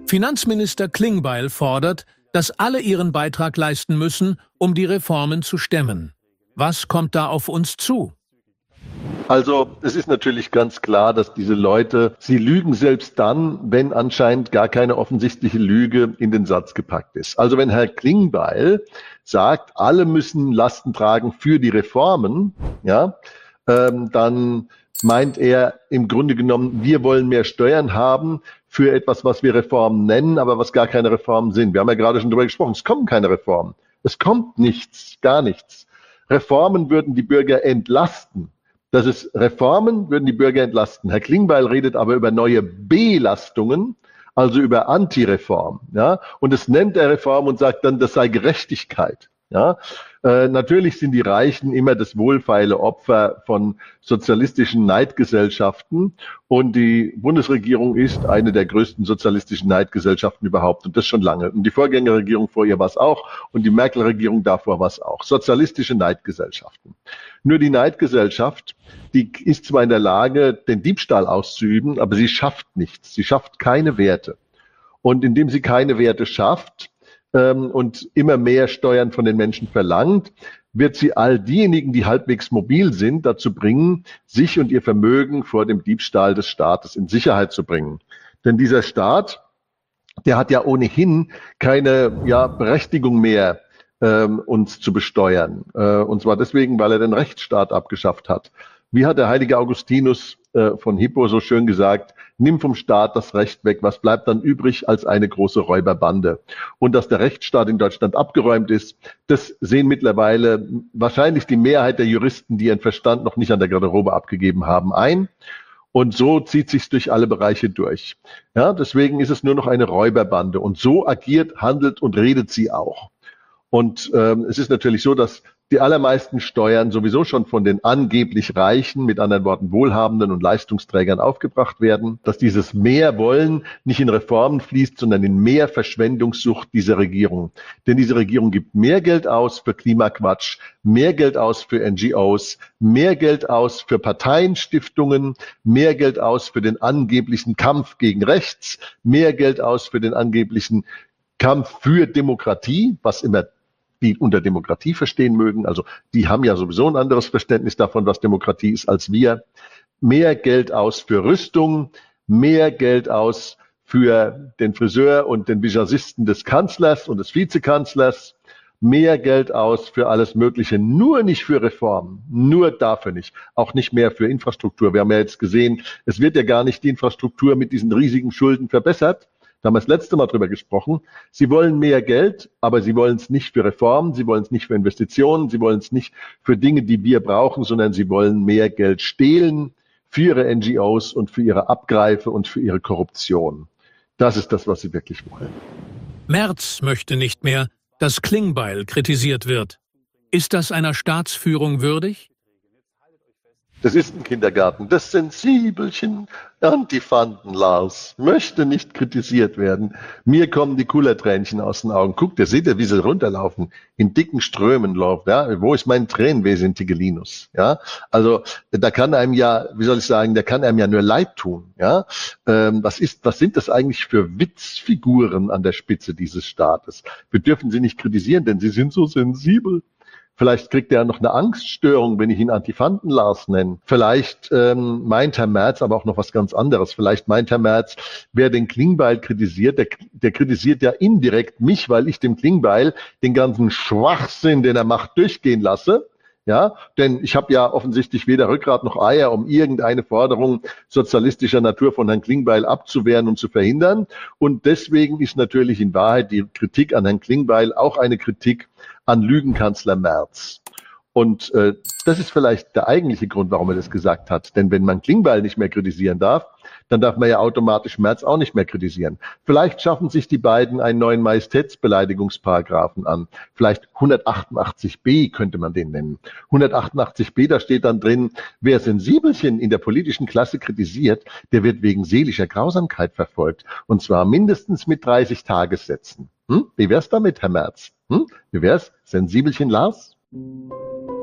Finanzminister Klingbeil fordert, dass alle ihren Beitrag leisten müssen, um die Reformen zu stemmen. Was kommt da auf uns zu? Also es ist natürlich ganz klar, dass diese Leute, sie lügen selbst dann, wenn anscheinend gar keine offensichtliche Lüge in den Satz gepackt ist. Also wenn Herr Klingbeil sagt, alle müssen Lasten tragen für die Reformen, ja, dann meint er im Grunde genommen, wir wollen mehr Steuern haben für etwas, was wir Reformen nennen, aber was gar keine Reformen sind. Wir haben ja gerade schon darüber gesprochen, es kommen keine Reformen. Es kommt nichts, gar nichts. Reformen würden die Bürger entlasten. Das ist Reformen würden die Bürger entlasten. Herr Klingbeil redet aber über neue Belastungen, also über Antireform. Ja? Und es nennt er Reform und sagt dann, das sei Gerechtigkeit. Ja? Natürlich sind die Reichen immer das wohlfeile Opfer von sozialistischen Neidgesellschaften und die Bundesregierung ist eine der größten sozialistischen Neidgesellschaften überhaupt und das schon lange. Und die Vorgängerregierung vor ihr war es auch und die Merkel-Regierung davor war es auch. Sozialistische Neidgesellschaften. Nur die Neidgesellschaft, die ist zwar in der Lage, den Diebstahl auszuüben, aber sie schafft nichts. Sie schafft keine Werte. Und indem sie keine Werte schafft, und immer mehr Steuern von den Menschen verlangt, wird sie all diejenigen, die halbwegs mobil sind, dazu bringen, sich und ihr Vermögen vor dem Diebstahl des Staates in Sicherheit zu bringen. Denn dieser Staat, der hat ja ohnehin keine Berechtigung mehr, uns zu besteuern. Und zwar deswegen, weil er den Rechtsstaat abgeschafft hat. Wie hat der heilige Augustinus von Hippo so schön gesagt, nimm vom Staat das Recht weg, was bleibt dann übrig als eine große Räuberbande? Und dass der Rechtsstaat in Deutschland abgeräumt ist, das sehen mittlerweile wahrscheinlich die Mehrheit der Juristen, die ihren Verstand noch nicht an der Garderobe abgegeben haben, ein. Und so zieht sich's durch alle Bereiche durch. Ja, deswegen ist es nur noch eine Räuberbande. Und so agiert, handelt und redet sie auch. Und es ist natürlich so, dass die allermeisten Steuern sowieso schon von den angeblich Reichen, mit anderen Worten Wohlhabenden und Leistungsträgern aufgebracht werden, dass dieses mehr Wollen nicht in Reformen fließt, sondern in mehr Verschwendungssucht dieser Regierung. Denn diese Regierung gibt mehr Geld aus für Klimaquatsch, mehr Geld aus für NGOs, mehr Geld aus für Parteienstiftungen, mehr Geld aus für den angeblichen Kampf gegen rechts, mehr Geld aus für den angeblichen Kampf für Demokratie, was immer die unter Demokratie verstehen mögen. Also die haben ja sowieso ein anderes Verständnis davon, was Demokratie ist, als wir. Mehr Geld aus für Rüstung, mehr Geld aus für den Friseur und den Visagisten des Kanzlers und des Vizekanzlers, mehr Geld aus für alles Mögliche, nur nicht für Reformen, nur dafür nicht, auch nicht mehr für Infrastruktur. Wir haben ja jetzt gesehen, es wird ja gar nicht die Infrastruktur mit diesen riesigen Schulden verbessert. Da haben wir das letzte Mal drüber gesprochen. Sie wollen mehr Geld, aber sie wollen es nicht für Reformen, sie wollen es nicht für Investitionen, sie wollen es nicht für Dinge, die wir brauchen, sondern sie wollen mehr Geld stehlen für ihre NGOs und für ihre Abgreife und für ihre Korruption. Das ist das, was sie wirklich wollen. Merz möchte nicht mehr, dass Klingbeil kritisiert wird. Ist das einer Staatsführung würdig? Das ist ein Kindergarten. Das Sensibelchen Antifanten Lars möchte nicht kritisiert werden. Mir kommen die Kullertränchen aus den Augen. Guckt, ihr seht ja, wie sie runterlaufen. In dicken Strömen läuft. Ja, wo ist mein Tränenwesen, Tigellinus? Ja, also da kann einem ja, wie soll ich sagen, der kann einem ja nur leid tun. Ja, was sind das eigentlich für Witzfiguren an der Spitze dieses Staates? Wir dürfen sie nicht kritisieren, denn sie sind so sensibel. Vielleicht kriegt er noch eine Angststörung, wenn ich ihn Antifanten-Lars nenne. Vielleicht meint Herr Merz aber auch noch was ganz anderes. Vielleicht meint Herr Merz, wer den Klingbeil kritisiert, der kritisiert ja indirekt mich, weil ich dem Klingbeil den ganzen Schwachsinn, den er macht, durchgehen lasse. Ja, denn ich habe ja offensichtlich weder Rückgrat noch Eier, um irgendeine Forderung sozialistischer Natur von Herrn Klingbeil abzuwehren und zu verhindern. Und deswegen ist natürlich in Wahrheit die Kritik an Herrn Klingbeil auch eine Kritik an Lügenkanzler Merz. Und das ist vielleicht der eigentliche Grund, warum er das gesagt hat. Denn wenn man Klingbeil nicht mehr kritisieren darf, dann darf man ja automatisch Merz auch nicht mehr kritisieren. Vielleicht schaffen sich die beiden einen neuen Majestätsbeleidigungsparagraphen an. Vielleicht 188b könnte man den nennen. 188b, da steht dann drin, wer Sensibelchen in der politischen Klasse kritisiert, der wird wegen seelischer Grausamkeit verfolgt. Und zwar mindestens mit 30 Tagessätzen. Wie wär's damit, Herr Merz? Wie wär's? Sensibelchen Lars?